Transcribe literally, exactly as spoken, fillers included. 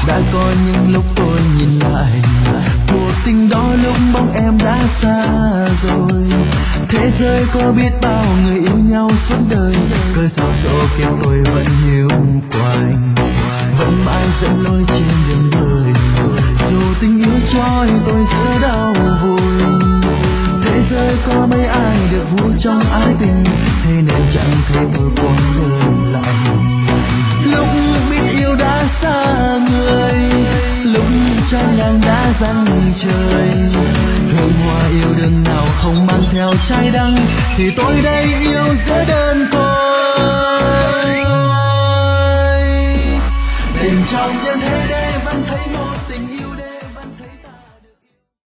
Đã có những lúc tôi nhìn lại cuộc tình đó, lúc bóng em đã xa rồi. Thế giới có biết bao người yêu nhau suốt đời, cơn sao số kia tôi vẫn hiu quạnh, vẫn mãi dẫn lối trên đường đời. Dù tình yêu trôi tôi giữa đau vui, thế giới có mấy ai được vui trong ái tình, thế nên chẳng thấy tôi quăng đơn lạnh. Lúc biết yêu đã xa người, lúc trái ngang đã răng trời, hương hoa yêu đương nào không mang theo trái đắng, thì tôi đây yêu giữa đơn côi. Tình trong nhân thế đây